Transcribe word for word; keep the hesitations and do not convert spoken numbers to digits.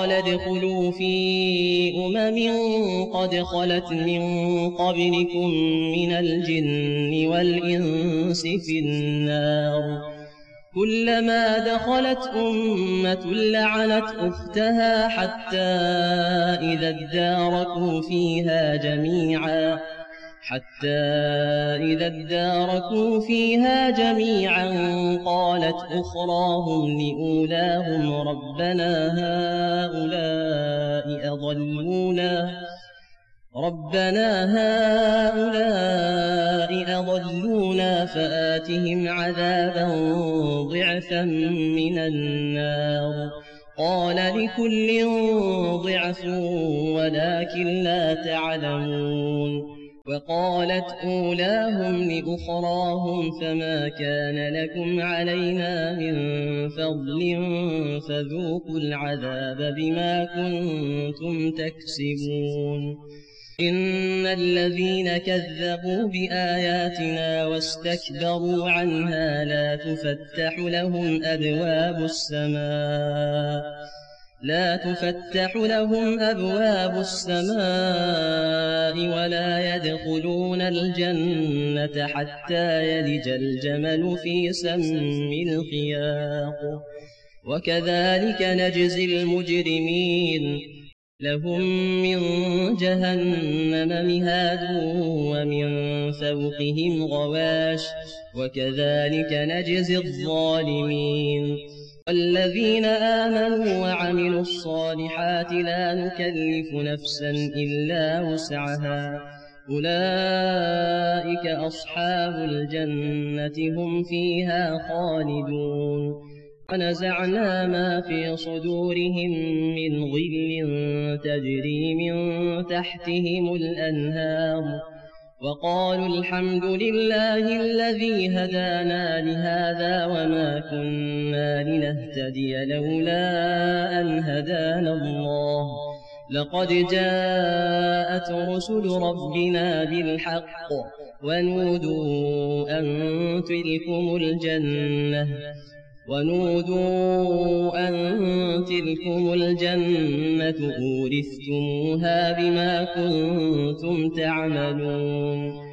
قال ادخلوا في أمم قد خلت من قبلكم من الجن والإنس في النار كلما دخلت أمة لعنت أختها حتى إذا اداركوا فيها جميعا حتى إذا اداركوا فيها جميعا قالت أخراهم لأولاهم ربنا هؤلاء أضلونا ربنا هؤلاء أضلونا فآتهم عذابا ضعفا من النار قال لكل ضعف ولكن لا تعلمون وقالت أولاهم لأخراهم فما كان لكم علينا من فضل فذوقوا العذاب بما كنتم تكسبون إن الذين كذبوا بآياتنا واستكبروا عنها لا تفتح لهم أبواب السماء لا تفتح لهم أبواب السماء ولا يدخلون الجنة حتى يلج الجمل في سم الخياط وكذلك نجزي المجرمين لهم من جهنم مهاد ومن فوقهم غواش وكذلك نجزي الظالمين والذين آمنوا وعملوا الصالحات لا نكلف نفسا إلا وسعها أولئك أصحاب الجنة هم فيها خالدون ونزعنا ما في صدورهم من غل تجري من تحتهم الأنهار وقالوا الحمد لله الذي هدانا لهذا وما كنا لنهتدي لولا أن هدانا الله لقد جاءت رسل ربنا بالحق ونودوا أن تلكم الجنة ونودوا أن تلكم الجنة أورثتموها بما كنتم تعملون